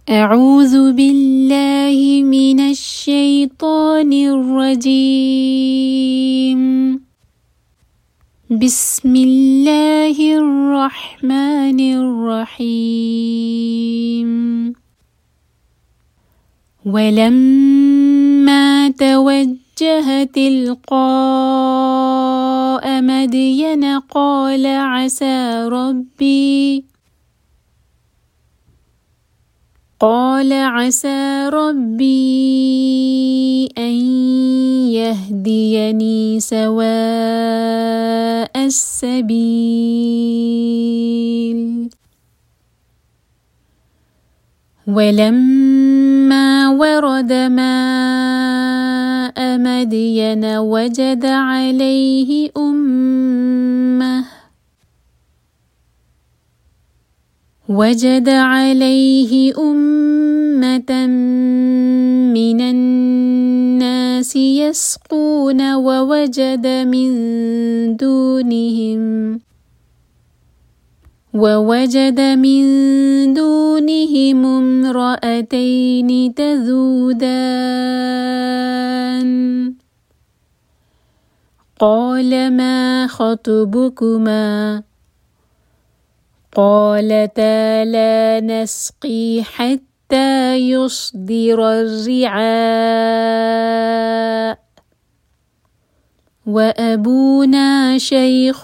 أعوذ بالله من الشيطان الرجيم. بسم الله الرحمن الرحيم. ولما توجه تلقاء مدين قال عسى ربي أن يهديني سواء السبيل. ولما ورد ماء مدين وجد عليه أمة من الناس يسقون ووجد من دونهم امرأتين تذودان. قال ما خطبكما؟ قالتا لا نسقي حتى يصدر الرعاء وأبونا شيخ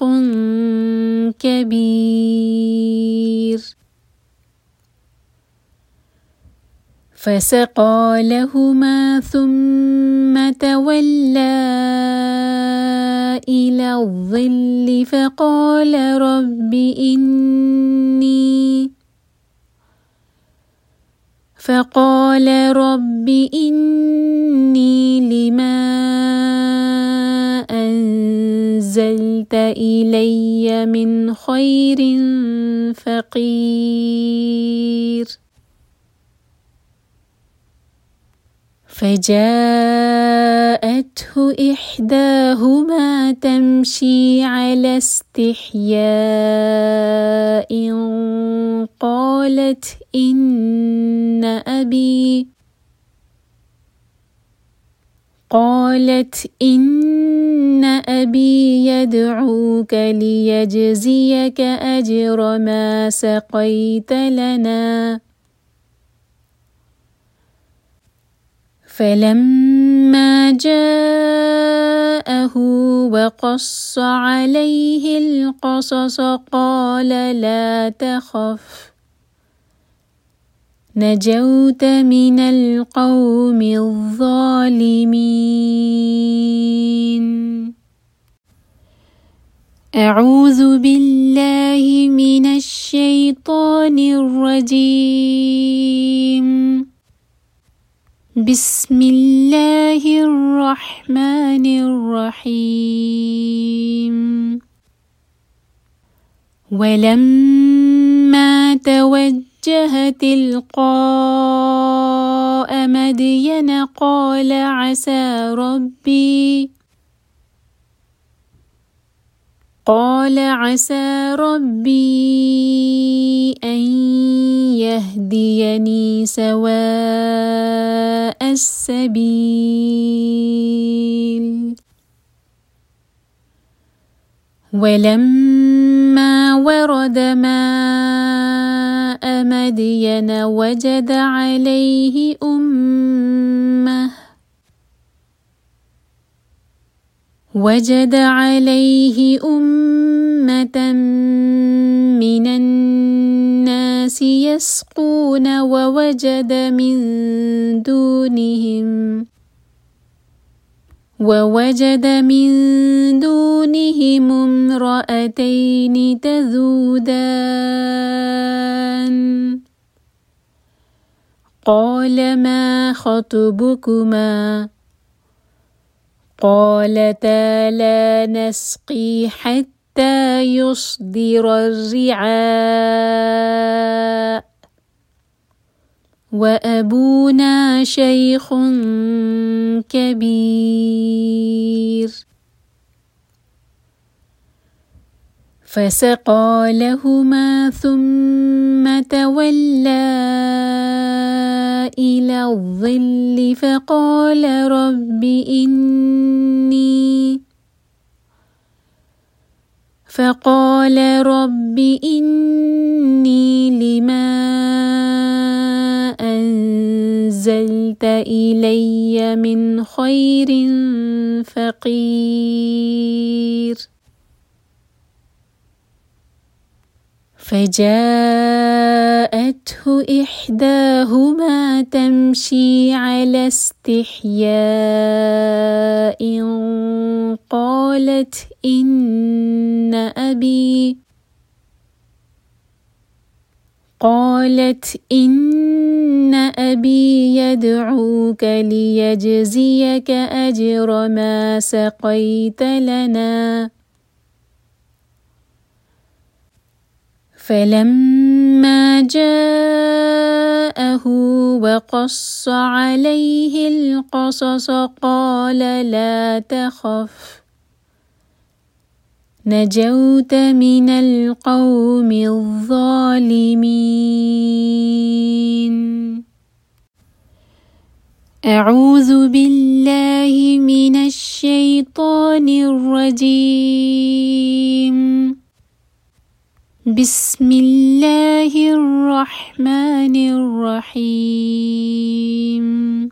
كبير. فسقى لهما ثم تولى إلى الظل فقال رب إني لما أنزلت إلي من خير فقير. فجاءته إحداهما تمشي على استحياء قالت إن أبي يدعوك ليجزيك أجر ما سقيت لنا. فلما جاءه وقص عليه القصص قال لا تخف نجوت من القوم الظالمين. أعوذ بالله من الشيطان الرجيم. بسم الله الرحمن الرحيم. ولما توجه تلقاء مدين قال عسى ربي أن يهديني سواء السبيل. ولما ورد ماء مدين وجد عليه أمة من الناس يسقون ووجد من دونهم امرأتين تذودان. قال ما خطبكما؟ قالتا لا نسقي حتى يصدر الرعاء وأبونا شيخ كبير. فسقى لهما ثم تولى إلى الظل فقال رب إني لما أنزلت إلي من خير فقير. فجاءته إحداهما تمشي على استحياء قالت إن أبي يدعوك ليجزيك أجر ما سقيت لنا. فلما جاءه وقص عليه القصص قال لا تخف نجوت من القوم الظالمين. أعوذ بالله من الشيطان الرجيم. بسم الله الرحمن الرحيم.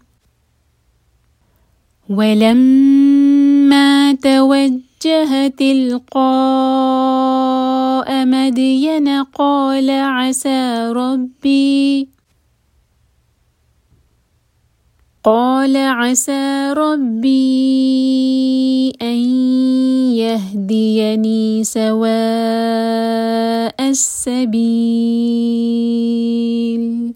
ولما توجه تلقاء مدين قال عسى ربي أن يهديني سواء السبيل.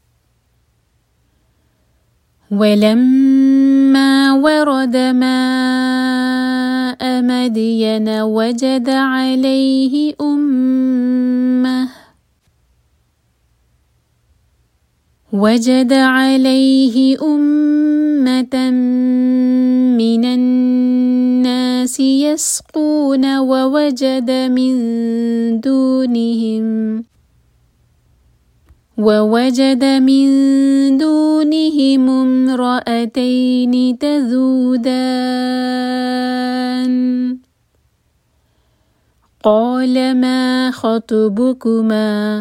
ولما ورد ماء مدين وجد عليه أمة من الناس يسقون ووجد من دونهم امرأتين تذودان. قال ما خطبكما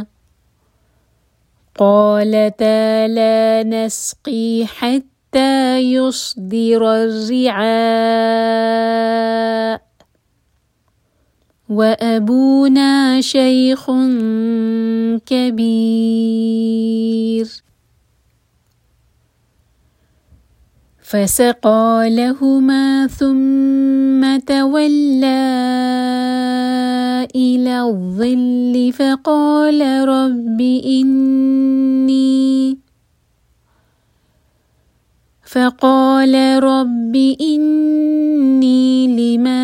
قالتا لا نسقي حتى يصدر الرعاء وأبونا شيخ كبير. فسقى لهما ثم تولى إلى الظل فقال رب إني لما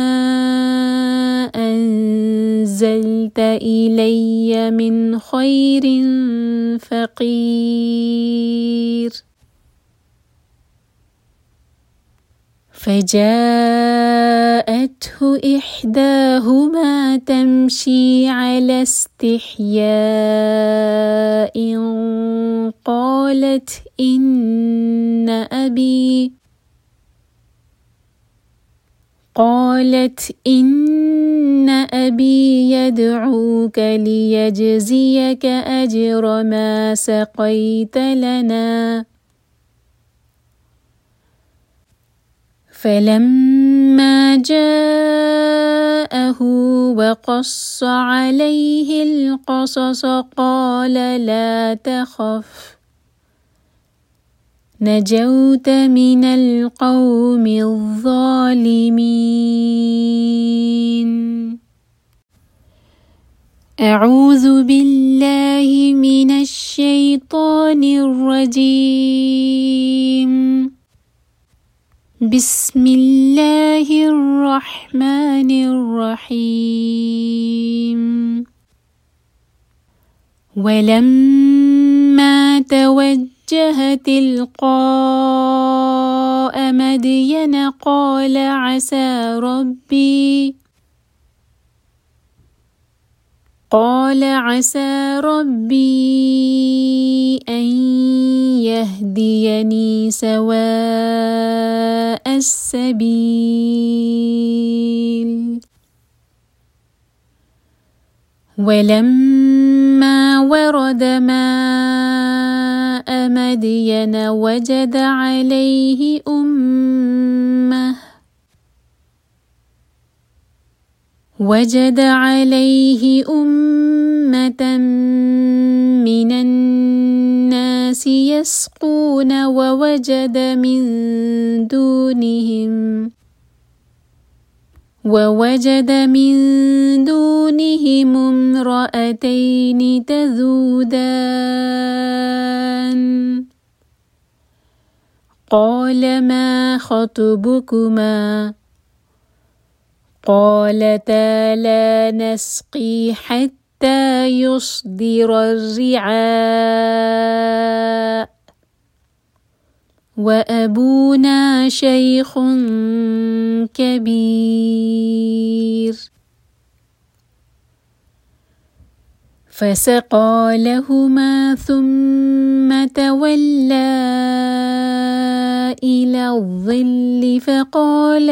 أنزلت إلي من خير فقير. فجاءته إحداهما تمشي على استحياء قالت إن أبي يدعوك ليجزيك أجر ما سقيت لنا. فلما جاءه وقص عليه القصص قال لا تخف نجوت من القوم الظالمين. أعوذ بالله من الشيطان الرجيم. بسم الله الرحمن الرحيم. ولما توجه تلقاء مدين قال عسى ربي أن سواء السبيل ولما ورد ماء مدين وجد عليه أمة من الناس يسقون ووجد من دونهم امرأتين تذودان قال ما خطبكما قالتا لا نسقي حتى يصدر الرعاء وأبونا شيخ كبير فسقى لهما ثم تولى إلى الظل فقال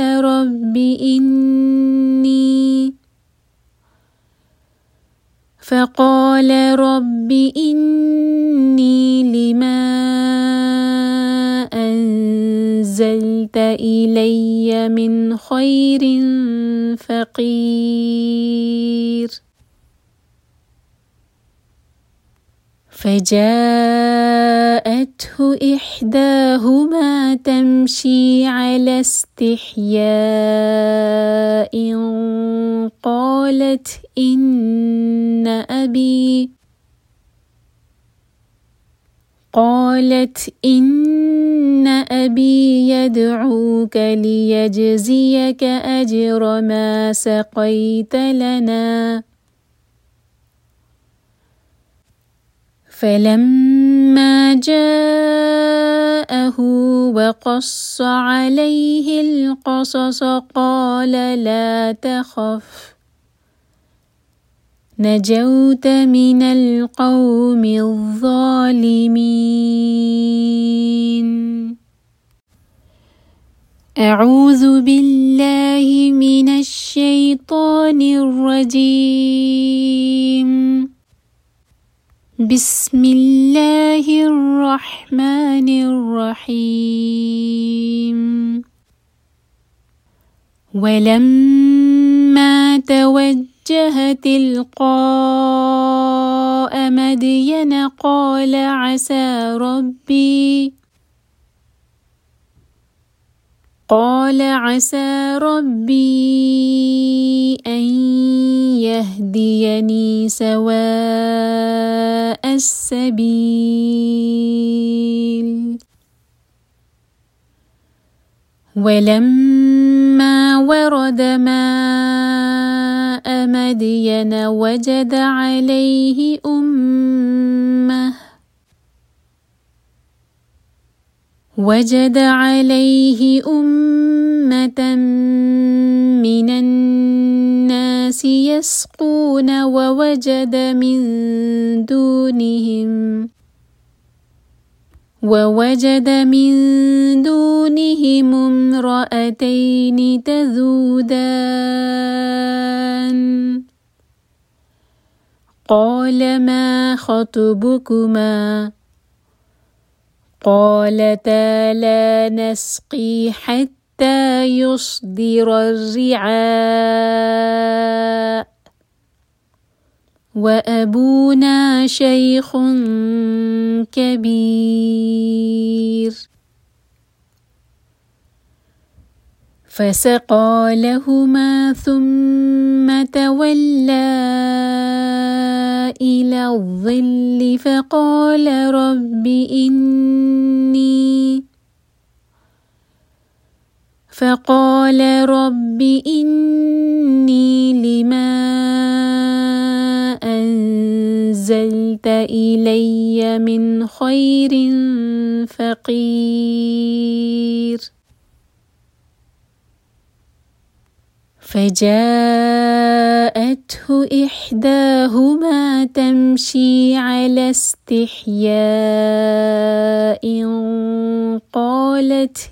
رب إني لما أنزلت إلي من خير فقير فجاءته إحداهما تمشي على استحياء قالت إن أبي يدعوك ليجزيك أجر ما سقيت لنا فلما جاءه وقص عليه القصص قال لا تخف نجوت من القوم الظالمين. أعوذ بالله من الشيطان الرجيم. بسم الله الرحمن الرحيم. ولما توجه تلقاء مدين قال عسى ربي أن يهديني سواء السبيل ولما ورد ماء مدين وجد عليه أمة من الناس يسقون ووجد من دونهم امرأتين تذودان قال ما خطبكما قالتا لا نسقي حتى يصدر الرعاء وأبونا شيخ كبير فسقى لهما ثم تولى إلى الظل فقال رب إني لما أنزلت إلي من خير فقير فجاءته إحداهما تمشي على استحياء قالت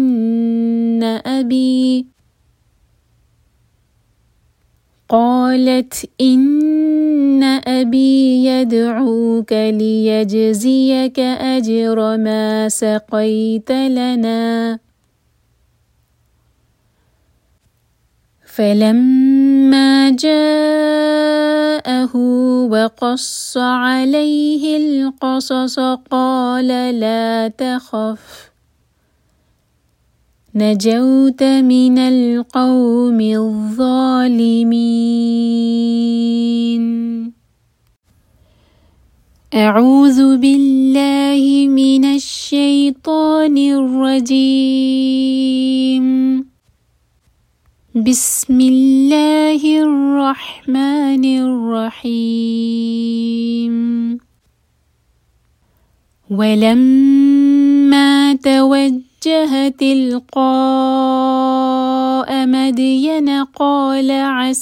إن أبي يدعوك ليجزيك أجر ما سقيت لنا. فلما جاءه وقص عليه القصص قال لا تخف نجوت من القوم الظالمين. أعوذ بالله من الشيطان الرجيم. بسم الله الرحمن الرحيم. ولما توجه تلقاء مدين قال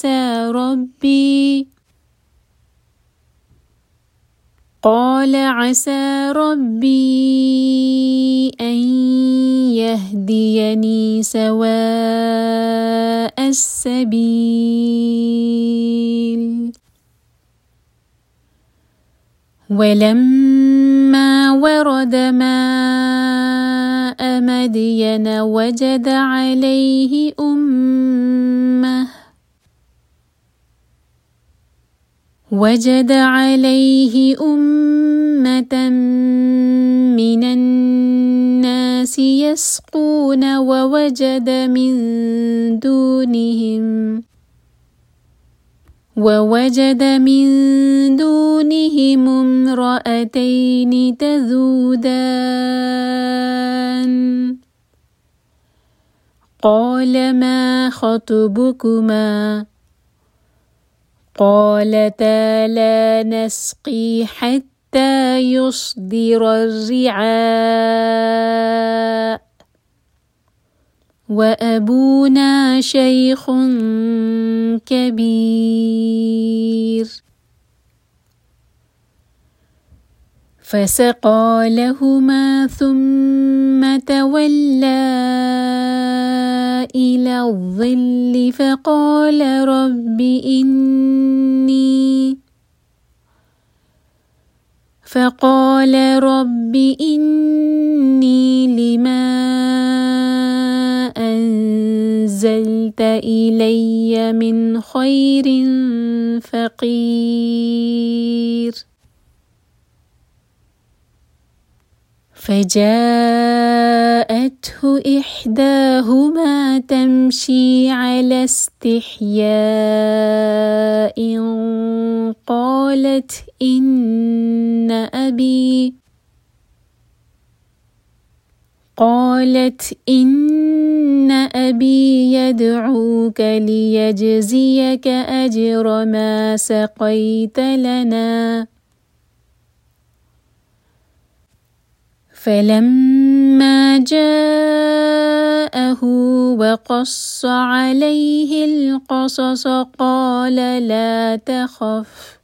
عسى ربي أن يهديني سواء السبيل. ولما ورد ماء مدين وجد عليه أمة من الناس يسقون ووجد من دونهم امرأتين تذودان. قال ما خطبكما؟ قالتا لا نسقي حتى يصدر الرعاء وأبونا شيخ كبير. فسقى لهما ثم تولى إلى الظل فقال رب إني لما أنزلت إلي من خير فقير. فجاءته إحداهما تمشي على استحياء قالت إن أبي يدعوك ليجزيك أجر ما سقيت لنا. فلما جاءه وقص عليه القصص قال لا تخف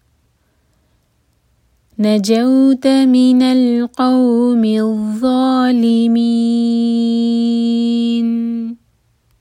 نجوت من القوم الظالمين.